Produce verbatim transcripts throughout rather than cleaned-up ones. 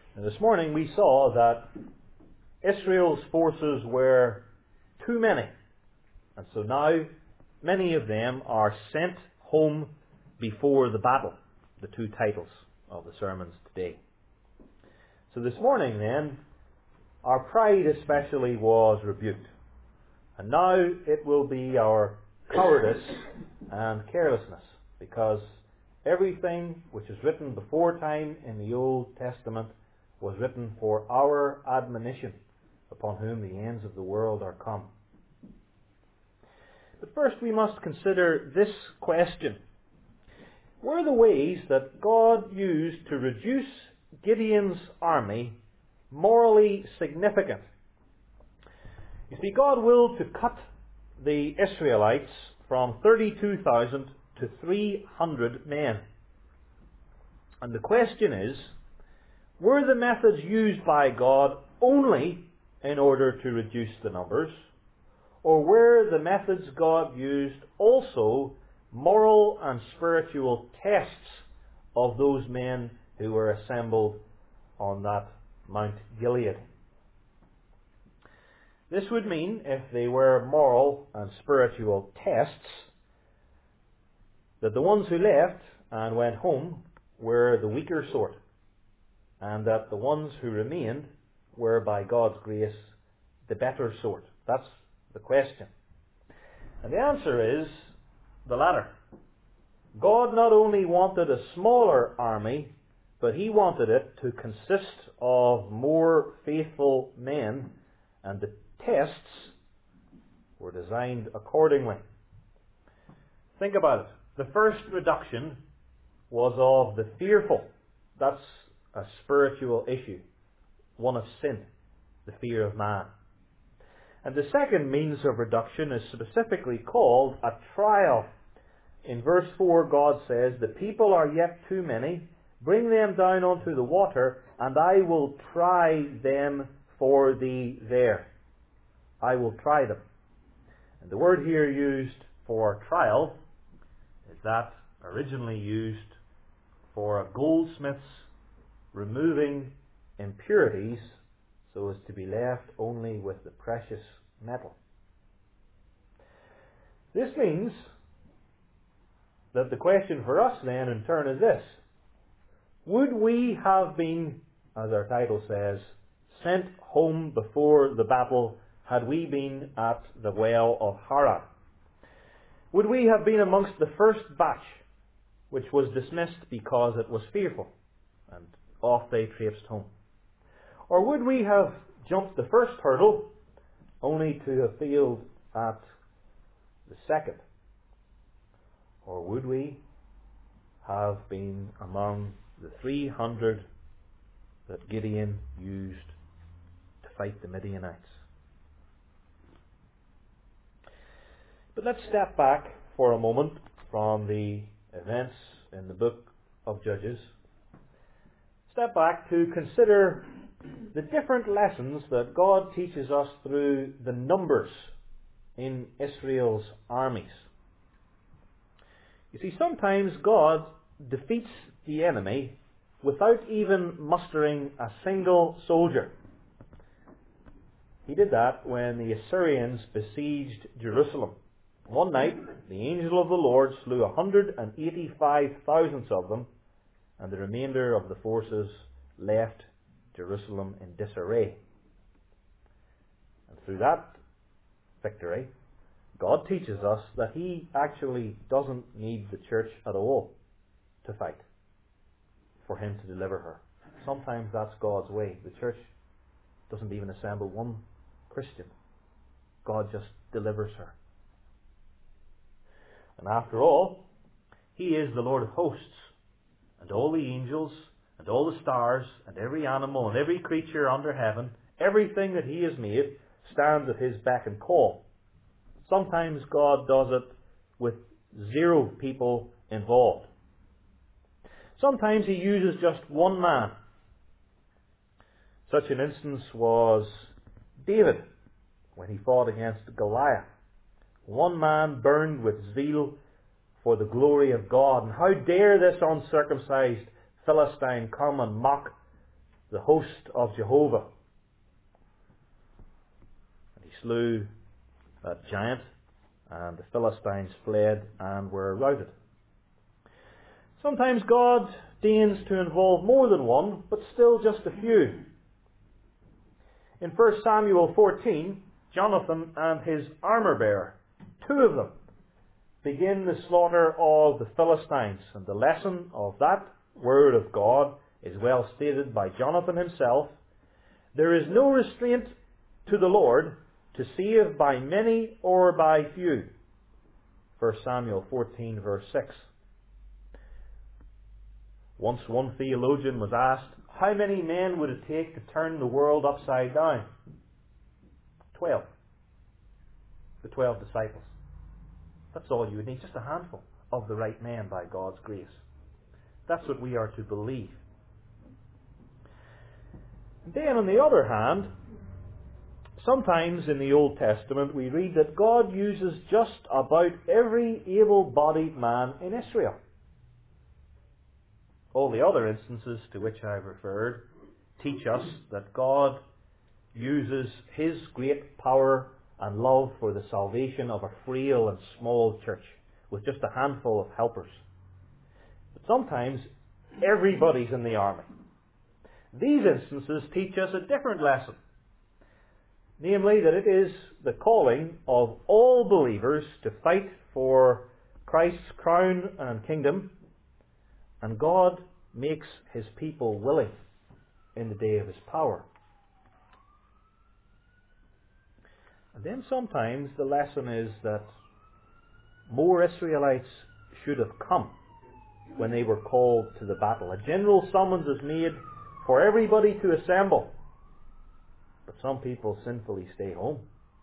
And this morning we saw that Israel's forces were too many. And so now many of them are sent home before the battle, the two titles of the sermons today. So this morning then, our pride especially was rebuked. And now it will be our cowardice and carelessness, because everything which is written before time in the Old Testament was written for our admonition, upon whom the ends of the world are come. But first we must consider this question. Were the ways that God used to reduce Gideon's army morally significant? You see, God willed to cut the Israelites from thirty-two thousand to three hundred men. And the question is, were the methods used by God only in order to reduce the numbers, or were the methods God used also moral and spiritual tests of those men who were assembled on that Mount Gilead? This would mean, if they were moral and spiritual tests, that the ones who left and went home were the weaker sort, and that the ones who remained were, by God's grace, the better sort. That's the question. And the answer is the latter. God not only wanted a smaller army, but He wanted it to consist of more faithful men, and the tests were designed accordingly. Think about it. The first reduction was of the fearful. That's a spiritual issue, one of sin, the fear of man. And the second means of reduction is specifically called a trial. In verse four, God says, "The people are yet too many. Bring them down onto the water, and I will try them for thee there." I will try them. And the word here used for trial is that originally used for a goldsmith's removing impurities so as to be left only with the precious metal. This means that the question for us then in turn is this: would we have been, as our title says, sent home before the battle had we been at the well of Haran? Would we have been amongst the first batch which was dismissed because it was fearful, and off they traipsed home? Or would we have jumped the first hurdle only to have failed at the second? Or would we have been among the three hundred that Gideon used to fight the Midianites? But let's step back for a moment from the events in the book of Judges. Step back to consider the different lessons that God teaches us through the numbers in Israel's armies. You see, sometimes God defeats the enemy without even mustering a single soldier. He did that when the Assyrians besieged Jerusalem. One night, the angel of the Lord slew one hundred eighty-five thousand of them, and the remainder of the forces left Jerusalem in disarray. And through that victory, God teaches us that He actually doesn't need the church at all to fight for Him to deliver her. Sometimes that's God's way. The church doesn't even assemble one Christian. God just delivers her. And after all, He is the Lord of hosts, and all the angels, and all the stars, and every animal, and every creature under heaven, everything that He has made, stands at His beck and call. Sometimes God does it with zero people involved. Sometimes He uses just one man. Such an instance was David, when he fought against Goliath. One man burned with zeal for the glory of God. And how dare this uncircumcised Philistine come and mock the host of Jehovah. And he slew that giant, and the Philistines fled and were routed. Sometimes God deigns to involve more than one, but still just a few. In First Samuel fourteen, Jonathan and his armour-bearer, two of them, begin the slaughter of the Philistines. And the lesson of that word of God is well stated by Jonathan himself. There is no restraint to the Lord to save by many or by few. First Samuel fourteen verse six. Once one theologian was asked, how many men would it take to turn the world upside down? Twelve. The twelve disciples. That's all you would need, just a handful of the right men by God's grace. That's what we are to believe. Then on the other hand, sometimes in the Old Testament we read that God uses just about every able-bodied man in Israel. All the other instances to which I have referred teach us that God uses His great power and love for the salvation of a frail and small church with just a handful of helpers. But sometimes everybody's in the army. These instances teach us a different lesson. Namely, that it is the calling of all believers to fight for Christ's crown and kingdom, and God makes His people willing in the day of His power. And then sometimes the lesson is that more Israelites should have come when they were called to the battle. A general summons is made for everybody to assemble, but some people sinfully stay home.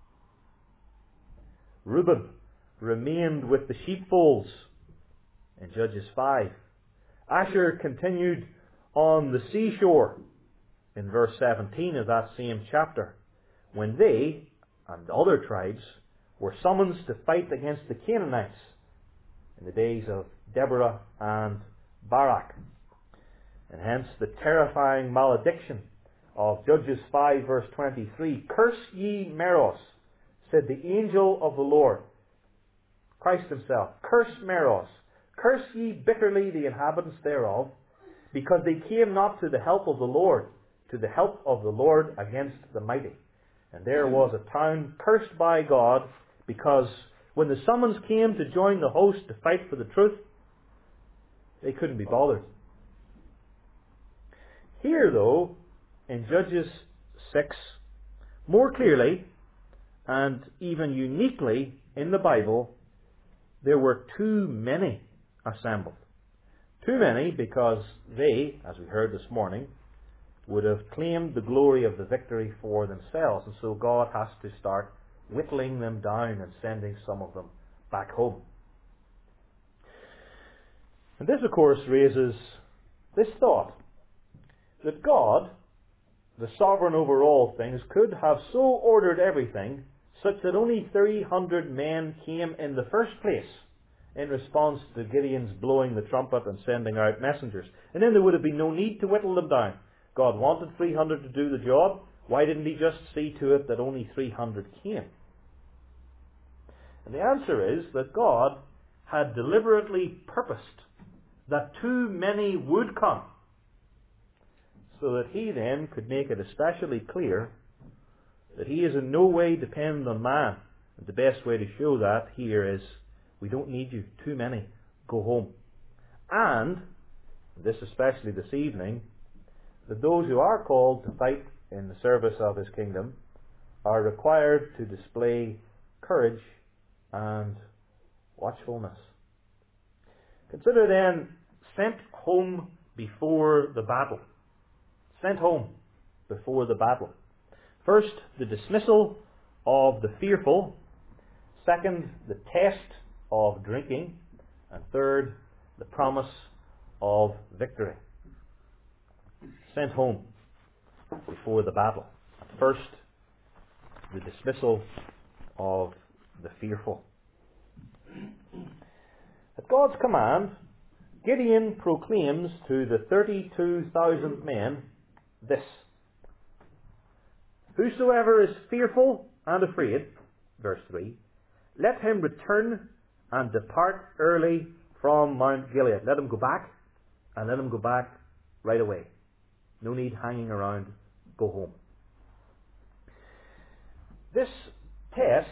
Reuben remained with the sheepfolds in Judges five. Asher continued on the seashore in verse seventeen of that same chapter, when they and other tribes were summoned to fight against the Canaanites in the days of Deborah and Barak. And hence the terrifying malediction of Judges five verse twenty-three. Curse ye Meroz, said the angel of the Lord, Christ Himself. Curse Meroz. Curse ye bitterly the inhabitants thereof, because they came not to the help of the Lord, to the help of the Lord against the mighty. And there was a town cursed by God, because when the summons came to join the host to fight for the truth, they couldn't be bothered. Here, though, in Judges six, more clearly and even uniquely in the Bible, there were too many assembled. Too many because they, as we heard this morning, would have claimed the glory of the victory for themselves. And so God has to start whittling them down and sending some of them back home. And this, of course, raises this thought, that God, the sovereign over all things, could have so ordered everything such that only three hundred men came in the first place in response to Gideon's blowing the trumpet and sending out messengers. And then there would have been no need to whittle them down. God wanted three hundred to do the job. Why didn't He just see to it that only three hundred came? And the answer is that God had deliberately purposed that too many would come, so that He then could make it especially clear that He is in no way dependent on man. And the best way to show that here is, we don't need you. Too many. Go home. And, this especially this evening, that those who are called to fight in the service of His kingdom are required to display courage and watchfulness. Consider then, sent home before the battle. Sent home before the battle. First, the dismissal of the fearful. Second, the test of drinking. And third, the promise of victory. Sent home before the battle. First, the dismissal of the fearful. At God's command, Gideon proclaims to the thirty-two thousand men this: whosoever is fearful and afraid, verse three, let him return and depart early from Mount Gilead. Let him go back, and let him go back right away. No need hanging around. Go home. This test,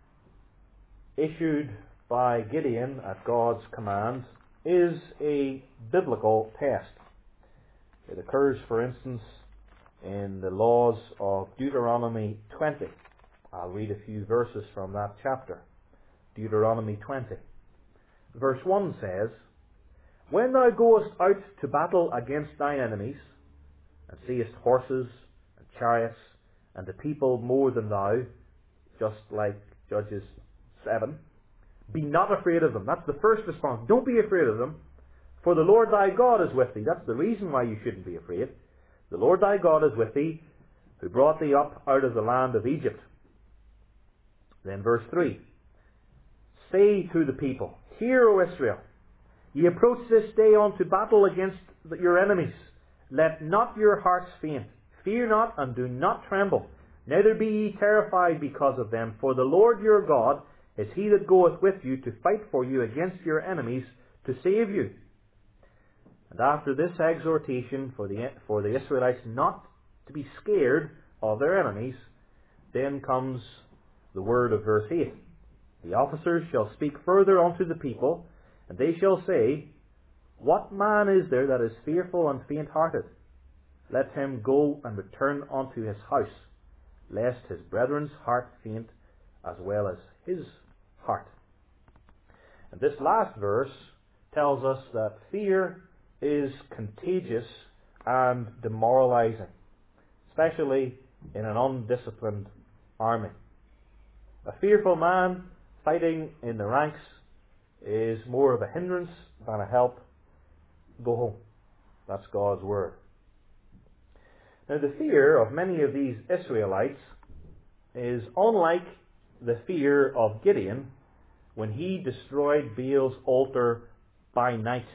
issued by Gideon at God's command, is a biblical test. It occurs, for instance, in the laws of Deuteronomy twenty. I'll read a few verses from that chapter. Deuteronomy twenty. Verse one says, when thou goest out to battle against thine enemies, and seest horses and chariots, and the people more than thou, just like Judges seven, be not afraid of them. That's the first response. Don't be afraid of them, for the Lord thy God is with thee. That's the reason why you shouldn't be afraid. The Lord thy God is with thee, who brought thee up out of the land of Egypt. Then verse three, say to the people, hear, O Israel, ye approach this day unto battle against your enemies. Let not your hearts faint. Fear not, and do not tremble. Neither be ye terrified because of them. For the Lord your God is he that goeth with you to fight for you against your enemies, to save you. And after this exhortation for the, for the Israelites not to be scared of their enemies, then comes the word of verse eight. The officers shall speak further unto the people, and they shall say, what man is there that is fearful and faint-hearted? Let him go and return unto his house, lest his brethren's heart faint as well as his heart. And this last verse tells us that fear is contagious and demoralizing, especially in an undisciplined army. A fearful man fighting in the ranks is more of a hindrance than a help. Go home. That's God's word. Now, the fear of many of these Israelites is unlike the fear of Gideon when he destroyed Baal's altar by night.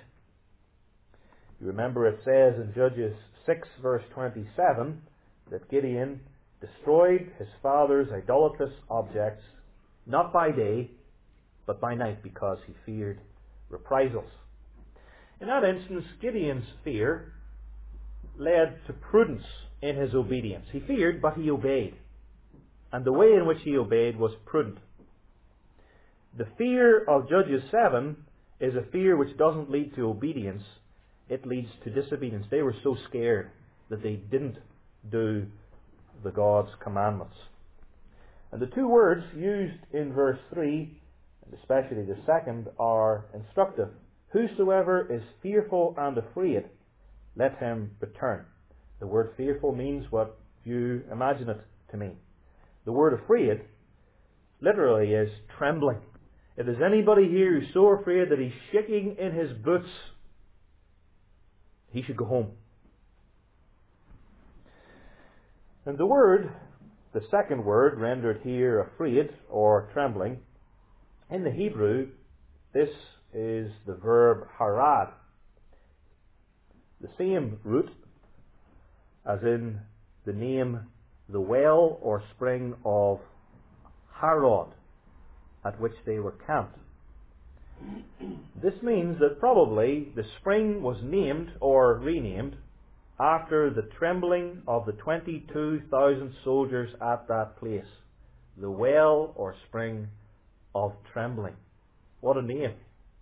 You remember it says in Judges six verse twenty-seven that Gideon destroyed his father's idolatrous objects not by day but by night because he feared reprisals. In that instance, Gideon's fear led to prudence in his obedience. He feared, but he obeyed. And the way in which he obeyed was prudent. The fear of Judges seven is a fear which doesn't lead to obedience. It leads to disobedience. They were so scared that they didn't do the God's commandments. And the two words used in verse three, and especially the second, are instructive. Whosoever is fearful and afraid, let him return. The word fearful means what you imagine it to mean. The word afraid literally is trembling. If there's anybody here who's so afraid that he's shaking in his boots, he should go home. And the word, the second word rendered here afraid or trembling, in the Hebrew, this is the verb harad. The same root as in the name the well or spring of Harod, at which they were camped. This means that probably the spring was named or renamed after the trembling of the twenty-two thousand soldiers at that place. The well or spring of trembling. What a name.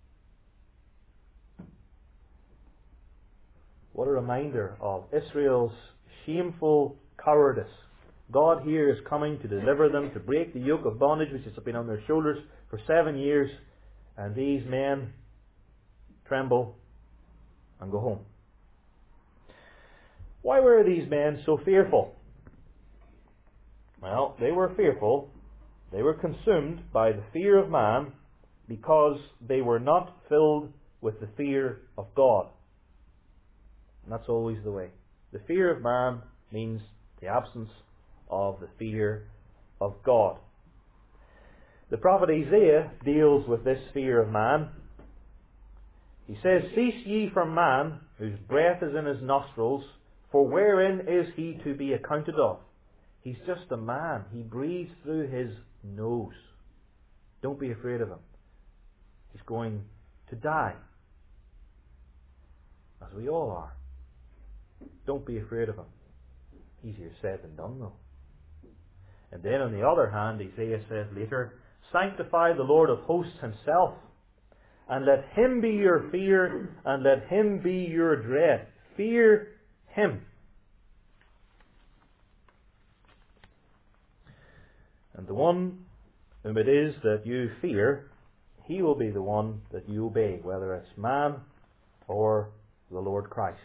What a reminder of Israel's shameful cowardice. God here is coming to deliver them, to break the yoke of bondage which has been on their shoulders for seven years, and these men tremble and go home. Why were these men so fearful? Well, they were fearful, they were consumed by the fear of man because they were not filled with the fear of God. And that's always the way. The fear of man means the absence of the fear of God. The prophet Isaiah deals with this fear of man. He says, cease ye from man, whose breath is in his nostrils, For wherein is he to be accounted of? He's just a man. He breathes through his nose. Don't be afraid of him. He's going to die, as we all are. Don't be afraid of him. Easier said than done, though. And then on the other hand, Isaiah says later, sanctify the Lord of hosts himself, and let him be your fear, and let him be your dread. Fear him. And the one whom it is that you fear, he will be the one that you obey, whether it's man or the Lord Christ.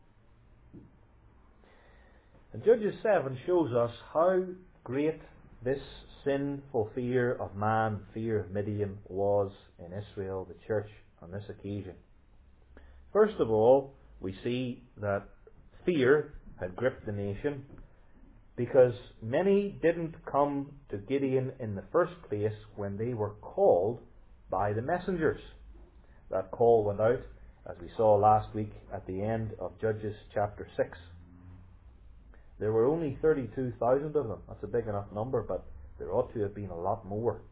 And Judges seven shows us how great this sinful fear of man, fear of Midian, was in Israel, the church, on this occasion. First of all, we see that fear had gripped the nation because many didn't come to Gideon in the first place when they were called by the messengers. That call went out, as we saw last week, at the end of Judges chapter six. There were only thirty-two thousand of them. That's a big enough number, but there ought to have been a lot more.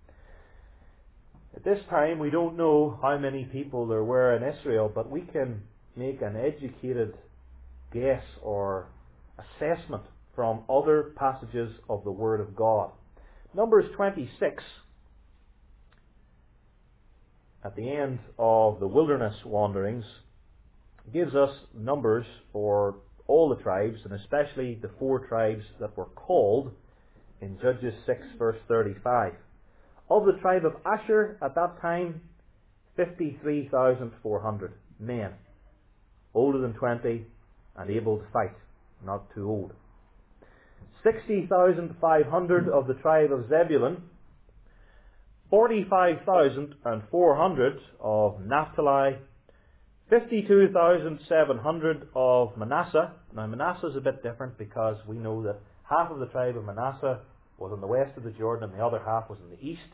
At this time, we don't know how many people there were in Israel, but we can make an educated guess or assessment from other passages of the Word of God. Numbers twenty-six, at the end of the wilderness wanderings, gives us numbers for all the tribes, and especially the four tribes that were called in Judges six verse thirty-five. Of the tribe of Asher at that time, fifty-three thousand four hundred men, older than twenty and able to fight, not too old. sixty thousand five hundred of the tribe of Zebulun, forty-five thousand four hundred of Naphtali, fifty-two thousand seven hundred of Manasseh. Now Manasseh is a bit different because we know that half of the tribe of Manasseh was in the west of the Jordan and the other half was in the east.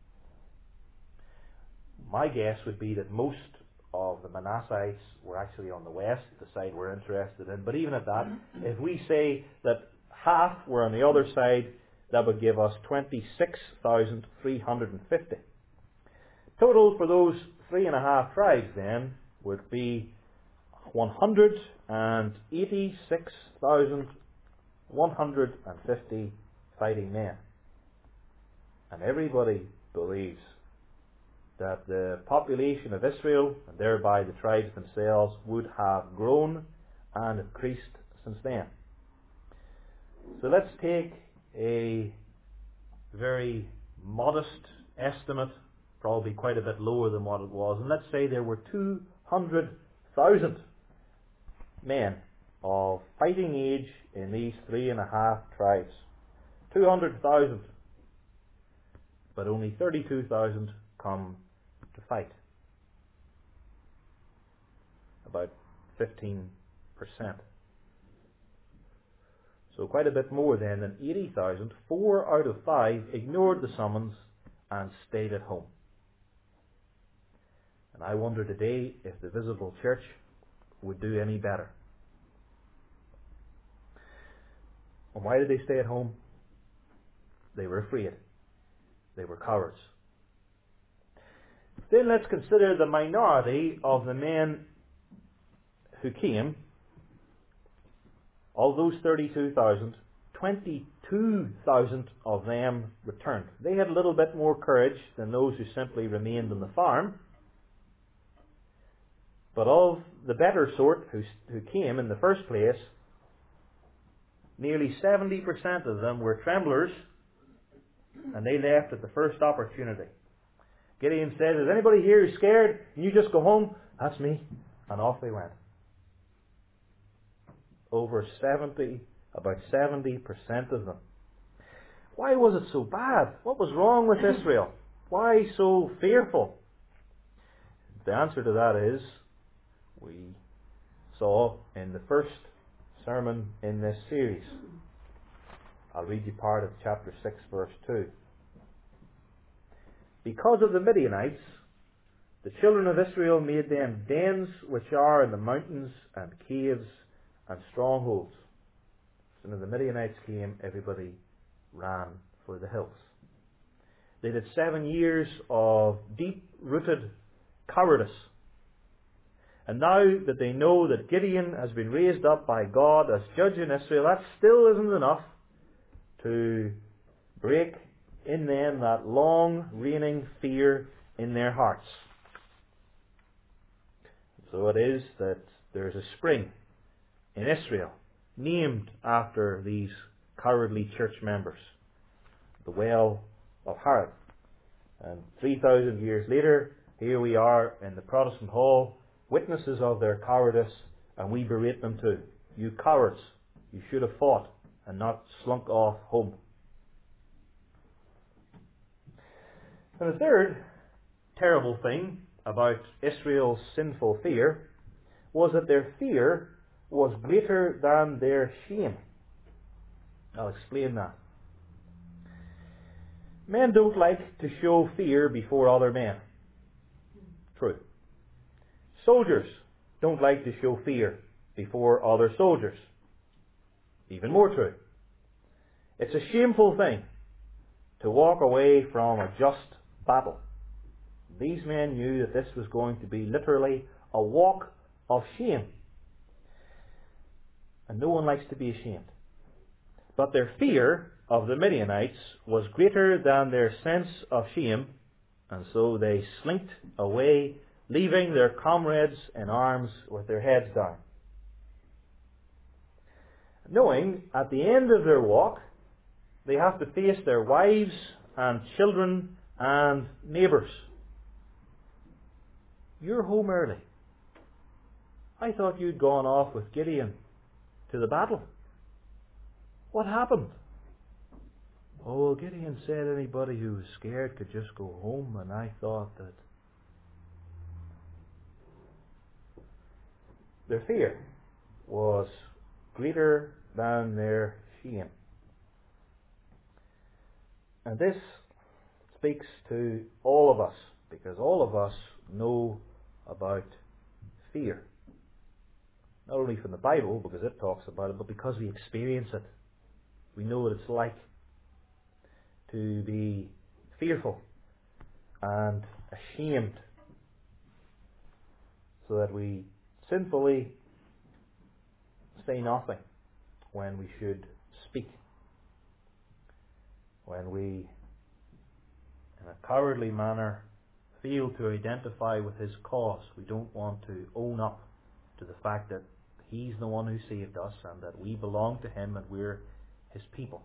My guess would be that most of the Manassites were actually on the west, the side we're interested in. But even at that, if we say that half were on the other side, that would give us twenty-six thousand three hundred fifty. Total for those three and a half tribes then would be one hundred eighty-six thousand one hundred fifty fighting men. And everybody believes that the population of Israel, and thereby the tribes themselves, would have grown and increased since then. So let's take a very modest estimate, probably quite a bit lower than what it was, and let's say there were two hundred thousand men of fighting age in these three and a half tribes. two hundred thousand, but only thirty-two thousand come to fight. About fifteen percent. So quite a bit more then than eighty thousand. Four out of five ignored the summons and stayed at home. And I wonder today if the visible church would do any better. And why did they stay at home? They were afraid. They were cowards. Then let's consider the minority of the men who came. Of those thirty-two thousand, twenty-two thousand of them returned. They had a little bit more courage than those who simply remained on the farm. But of the better sort who, who came in the first place, nearly seventy percent of them were tremblers, and they left at the first opportunity. Gideon said, is anybody here who's scared? And you just go home? That's me. And off they went. Over seventy, about seventy percent of them. Why was it so bad? What was wrong with Israel? Why so fearful? The answer to that is, we saw in the first sermon in this series. I'll read you part of chapter six, verse two. Because of the Midianites, the children of Israel made them dens which are in the mountains and caves and strongholds. So when the Midianites came, everybody ran for the hills. They did seven years of deep-rooted cowardice. And now that they know that Gideon has been raised up by God as judge in Israel, that still isn't enough to break in them that long reigning fear in their hearts. So it is that there's a spring in Israel named after these cowardly church members, the Well of Harod. And three thousand years later, here we are in the Protestant Hall, witnesses of their cowardice, and we berate them too. You cowards, you should have fought and not slunk off home. And the third terrible thing about Israel's sinful fear was that their fear was greater than their shame. I'll explain that. Men don't like to show fear before other men. True. Soldiers don't like to show fear before other soldiers. Even more true. It's a shameful thing to walk away from a just battle. These men knew that this was going to be literally a walk of shame. And no one likes to be ashamed. But their fear of the Midianites was greater than their sense of shame, and so they slinked away, leaving their comrades in arms with their heads down. Knowing at the end of their walk, they have to face their wives and children and neighbours. You're home early. I thought you'd gone off with Gideon to the battle. What happened? Oh, well, Gideon said anybody who was scared could just go home, and I thought that... Their fear was greater than their shame. And this speaks to all of us, because all of us know about fear. Not only from the Bible, because it talks about it, but because we experience it. We know what it's like to be fearful and ashamed, so that we sinfully say nothing when we should speak. When we, in a cowardly manner, fail to identify with His cause. We don't want to own up to the fact that He's the one who saved us and that we belong to Him and we're His people.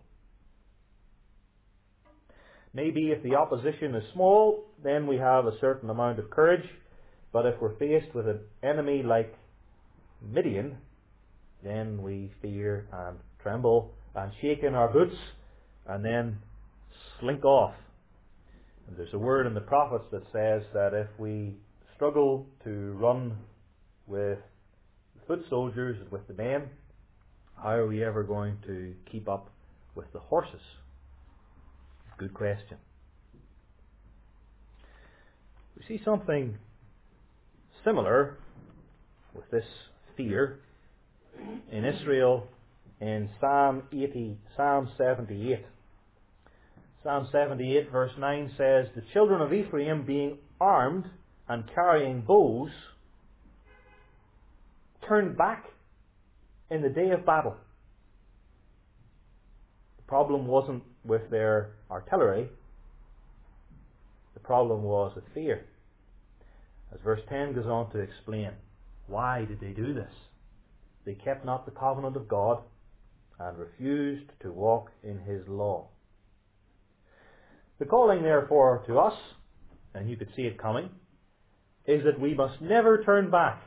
Maybe if the opposition is small, then we have a certain amount of courage. But if we're faced with an enemy like Midian, then we fear and tremble and shake in our boots and then slink off. And there's a word in the prophets that says that if we struggle to run with the foot soldiers and with the men, how are we ever going to keep up with the horses? Good question. We see something similar with this fear in Israel in Psalm eighty, Psalm seventy-eight. Psalm seventy-eight verse nine says, "The children of Ephraim being armed and carrying bows turned back in the day of battle." The problem wasn't with their artillery. The problem was with fear. As verse ten goes on to explain, why did they do this? They kept not the covenant of God and refused to walk in His law. The calling, therefore, to us, and you could see it coming, is that we must never turn back.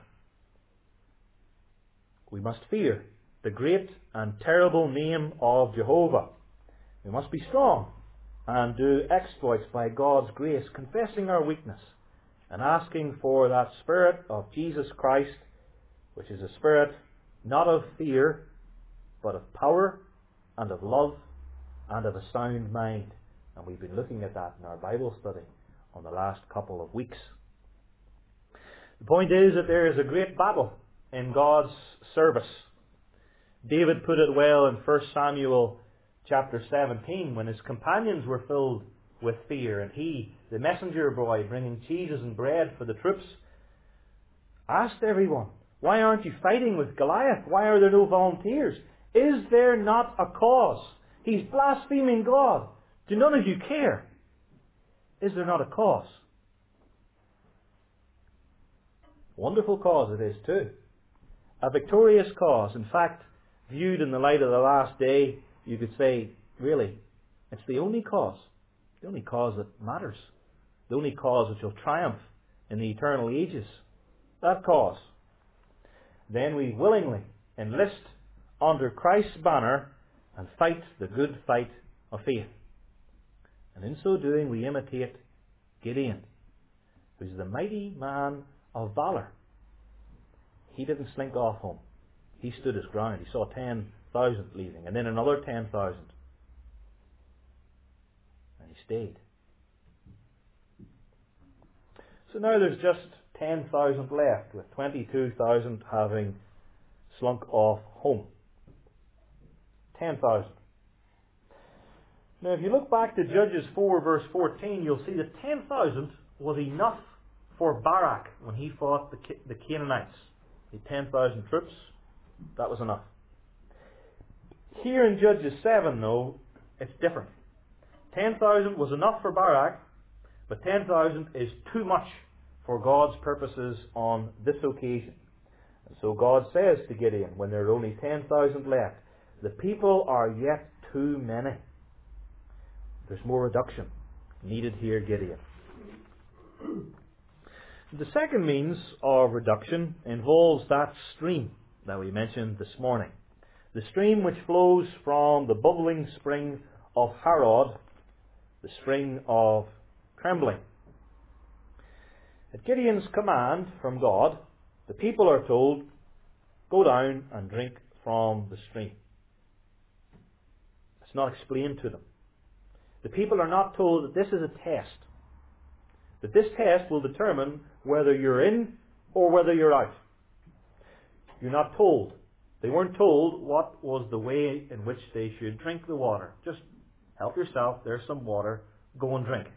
We must fear the great and terrible name of Jehovah. We must be strong and do exploits by God's grace, confessing our weakness and asking for that Spirit of Jesus Christ, which is a spirit not of fear, but of power and of love and of a sound mind. And we've been looking at that in our Bible study on the last couple of weeks. The point is that there is a great battle in God's service. David put it well in First Samuel chapter seventeen when his companions were filled with fear and he, the messenger boy bringing cheeses and bread for the troops, asked everyone, "Why aren't you fighting with Goliath? Why are there no volunteers? Is there not a cause? He's blaspheming God. Do none of you care? Is there not a cause?" Wonderful cause it is too. A victorious cause. In fact, viewed in the light of the last day, you could say, really, it's the only cause. The only cause that matters. The only cause which will triumph in the eternal ages. That cause. Then we willingly enlist under Christ's banner and fight the good fight of faith. And in so doing we imitate Gideon, who's the mighty man of valour. He didn't slink off home. He stood his ground. He saw ten thousand leaving, and then another ten thousand. And he stayed. So now there's just ten thousand left, with twenty-two thousand having slunk off home. ten thousand. Now if you look back to Judges four verse fourteen, you'll see that ten thousand was enough for Barak when he fought the, the Canaanites. He had ten thousand troops. That was enough. Here in Judges seven, though, it's different. ten thousand was enough for Barak, but ten thousand is too much for God's purposes on this occasion. And so God says to Gideon, when there are only ten thousand left, the people are yet too many. There's more reduction needed here, Gideon. The second means of reduction involves that stream that we mentioned this morning. The stream which flows from the bubbling spring of Harod, the spring of trembling. At Gideon's command from God, the people are told, go down and drink from the stream. It's not explained to them. The people are not told that this is a test. That this test will determine whether you're in or whether you're out. You're not told. They weren't told what was the way in which they should drink the water. Just help yourself, there's some water, go and drink.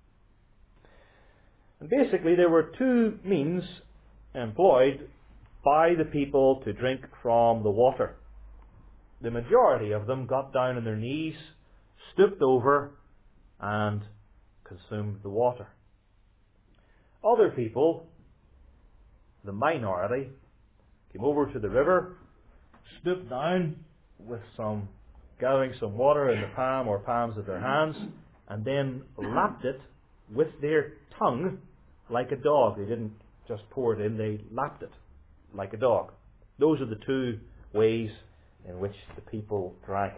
And basically there were two means employed by the people to drink from the water. The majority of them got down on their knees, stooped over, and consumed the water. Other people, the minority, came over to the river, stooped down with some, gathering some water in the palm or palms of their hands, and then lapped it with their tongue like a dog. They didn't just pour it in, they lapped it like a dog. Those are the two ways in which the people drank.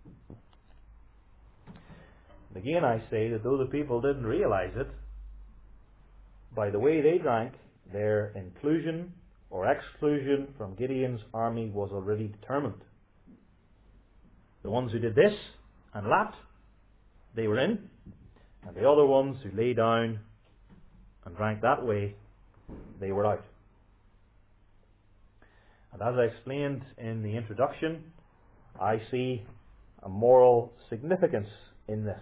And again I say that though the people didn't realize it, by the way they drank, their inclusion or exclusion from Gideon's army was already determined. The ones who did this and lapped, they were in, and the other ones who lay down and drank that way, they were out. And as I explained in the introduction, I see a moral significance in this.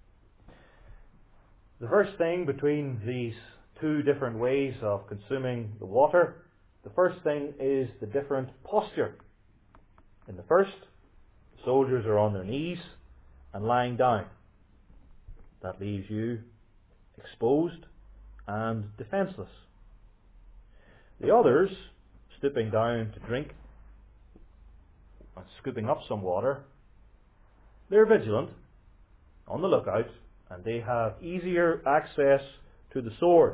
The first thing between these two different ways of consuming the water, the first thing is the different posture. In the first, soldiers are on their knees and lying down. That leaves you exposed and defenceless. The others, stooping down to drink and scooping up some water, they're vigilant, on the lookout, and they have easier access to the sword.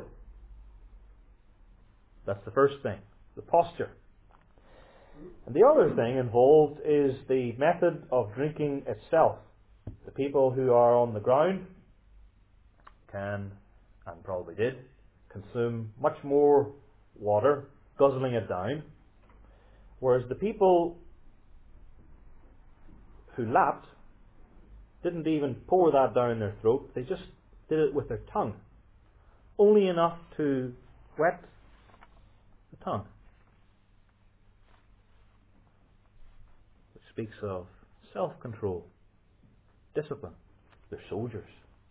That's the first thing, the posture. And the other thing involved is the method of drinking itself. The people who are on the ground can, and probably did, consume much more water, guzzling it down, whereas the people who lapped didn't even pour that down their throat, they just did it with their tongue. Only enough to wet the tongue. speaks of self-control, discipline. They're soldiers.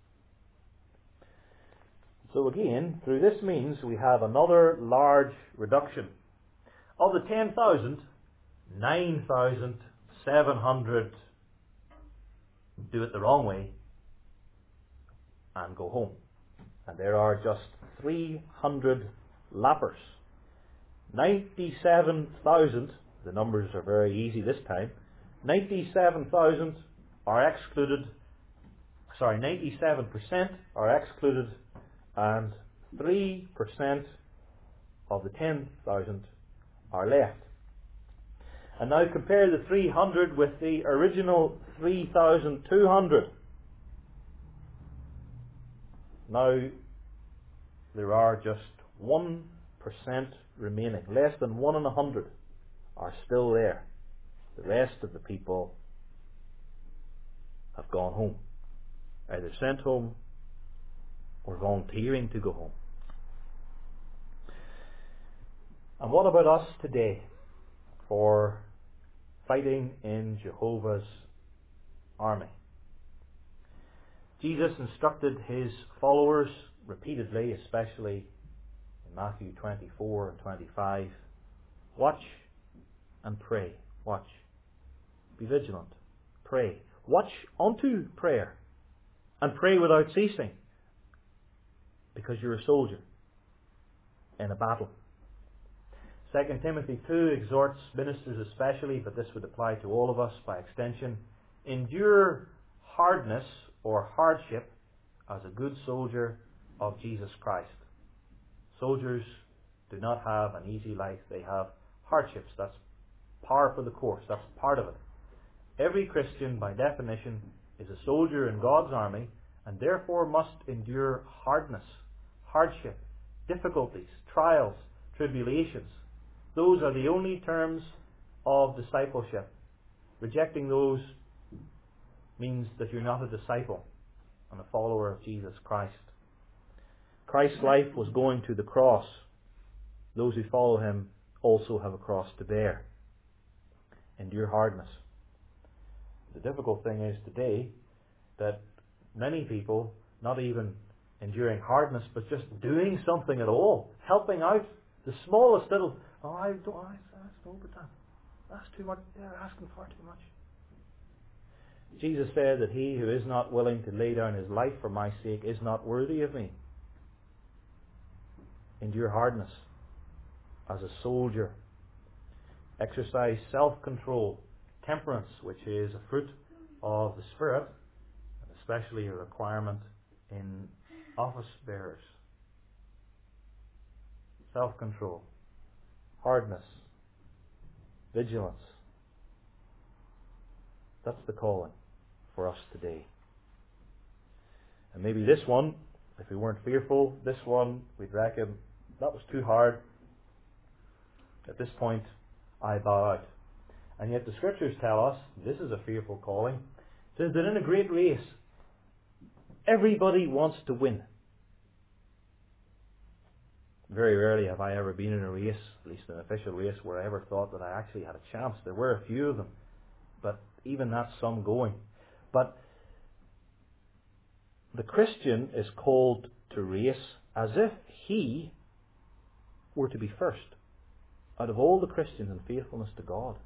So again, through this means we have another large reduction. Of the ten thousand, nine thousand seven hundred do it the wrong way and go home. And there are just three hundred lappers. ninety-seven thousand, the numbers are very easy this time, ninety-seven thousand are excluded, sorry, ninety-seven percent are excluded, and three percent of the ten thousand are left. And now compare the three hundred with the original three thousand two hundred. Now there are just one percent remaining. Less than one in a hundred are still there. The rest of the people have gone home, either sent home or volunteering to go home. And what about us today for fighting in Jehovah's army? Jesus instructed his followers repeatedly, especially in Matthew twenty-four and twenty-five, watch and pray. Watch. Be vigilant. Pray. Watch unto prayer and pray without ceasing, because you're a soldier in a battle. Second Timothy two exhorts ministers especially, but this would apply to all of us by extension, endure hardness or hardship as a good soldier of Jesus Christ. Soldiers do not have an easy life. They have hardships. That's par for the course. That's part of it. Every Christian, by definition, is a soldier in God's army and therefore must endure hardness, hardship, difficulties, trials, tribulations. Those are the only terms of discipleship. Rejecting those means that you're not a disciple and a follower of Jesus Christ. Christ's life was going to the cross. Those who follow him also have a cross to bear. Endure hardness. The difficult thing is today that many people, not even enduring hardness, but just doing something at all, helping out, the smallest little, oh, I don't, I, that's overtime. That's too much. They're asking far too much. Jesus said that he who is not willing to lay down his life for my sake is not worthy of me. Endure hardness as a soldier. Exercise self-control, temperance, which is a fruit of the Spirit, and especially a requirement in office bearers. Self-control, hardness, vigilance. That's the calling for us today. And maybe this one, if we weren't fearful, this one, we'd reckon, that was too hard. At this point, I bow out. And yet the Scriptures tell us, this is a fearful calling, it says that in a great race, everybody wants to win. Very rarely have I ever been in a race, at least an official race, where I ever thought that I actually had a chance. There were a few of them, but even that's some going. But the Christian is called to race as if he were to be first out of all the Christians in faithfulness to God.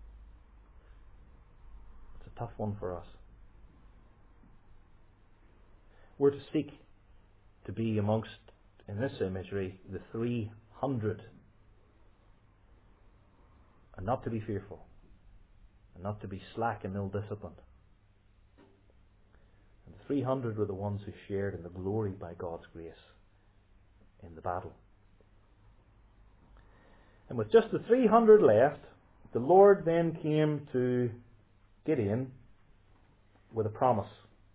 It's a tough one for us. We're to seek to be amongst, in this imagery, the three hundred, and not to be fearful, and not to be slack and ill-disciplined. And the three hundred were the ones who shared in the glory by God's grace in the battle. And with just the three hundred left, the Lord then came to Gideon with a promise.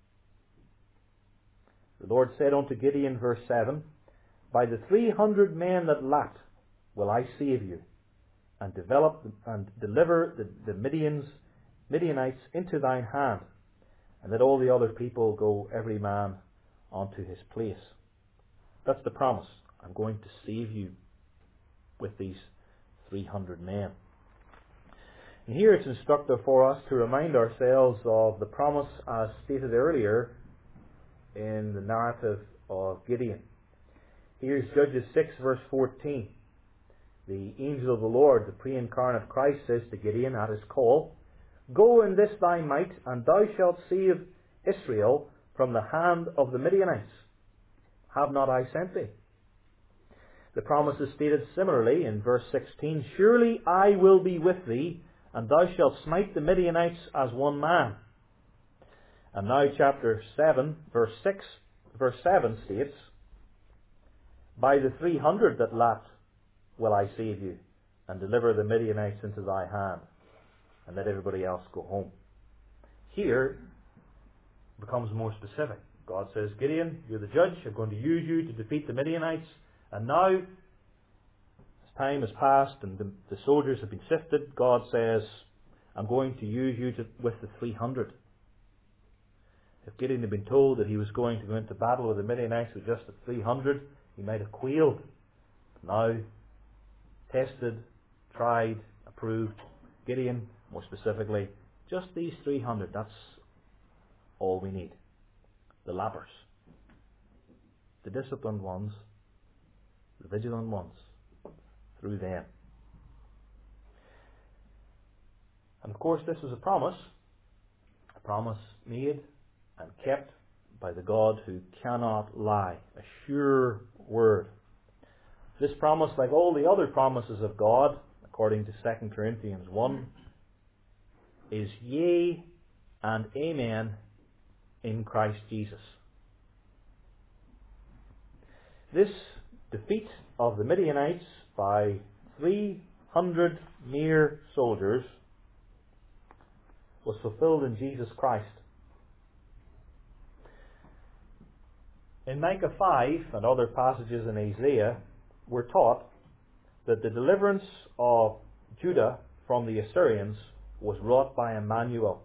The Lord said unto Gideon, verse seven, by the three hundred men that lacked will I save you, and develop and deliver the, the Midians, Midianites into thine hand, and let all the other people go every man unto his place. That's the promise. I'm going to save you with these three hundred men. And here it's instructive for us to remind ourselves of the promise as stated earlier in the narrative of Gideon. Here's Judges six verse fourteen. The angel of the Lord, the pre-incarnate Christ, says to Gideon at his call, "Go in this thy might, and thou shalt save Israel from the hand of the Midianites. Have not I sent thee?" The promise is stated similarly in verse sixteen, "Surely I will be with thee, and thou shalt smite the Midianites as one man." And now chapter seven, verse six, verse seven states, "By the three hundred that lapped will I save you, and deliver the Midianites into thy hand, and let everybody else go home." Here it becomes more specific. God says, "Gideon, you're the judge. I'm going to use you to defeat the Midianites. And now, as time has passed and the, the soldiers have been sifted, God says, I'm going to use you to, with the three hundred. If Gideon had been told that he was going to go into battle with the Midianites with just the three hundred, he might have quailed. Now, tested, tried, approved, Gideon, more specifically, just these three hundred, that's all we need. The lappers, the disciplined ones, the vigilant ones, through them. And of course this is a promise, a promise made and kept by the God who cannot lie, a sure word. This promise, like all the other promises of God, according to Second Corinthians one, is yea and amen in Christ Jesus. This defeat of the Midianites by three hundred mere soldiers was fulfilled in Jesus Christ. In Micah five and other passages in Isaiah, we're taught that the deliverance of Judah from the Assyrians was wrought by Emmanuel,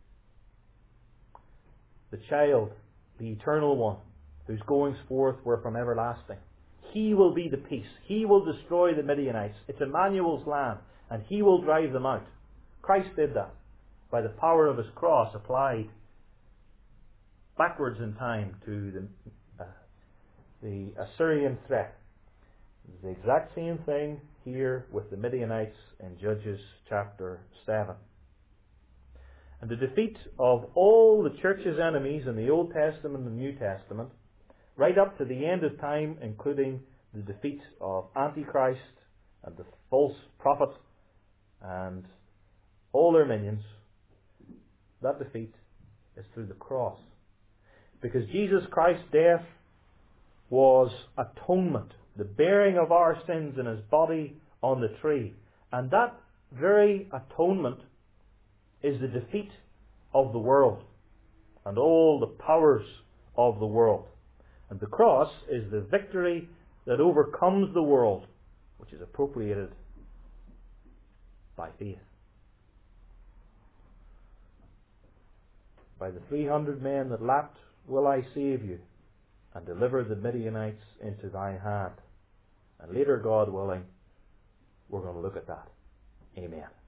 the child, the eternal one, whose goings forth were from everlasting. He will be the peace. He will destroy the Midianites. It's Emmanuel's land, and He will drive them out. Christ did that by the power of His cross applied backwards in time to the, uh, the Assyrian threat. It's the exact same thing here with the Midianites in Judges chapter seven. And the defeat of all the church's enemies in the Old Testament and the New Testament, right up to the end of time, including the defeat of Antichrist and the false prophet and all their minions, that defeat is through the cross. Because Jesus Christ's death was atonement, the bearing of our sins in His body on the tree. And that very atonement is the defeat of the world and all the powers of the world. And the cross is the victory that overcomes the world, which is appropriated by faith. By the three hundred men that lapped will I save you, and deliver the Midianites into thine hand. And later, God willing, we're going to look at that. Amen.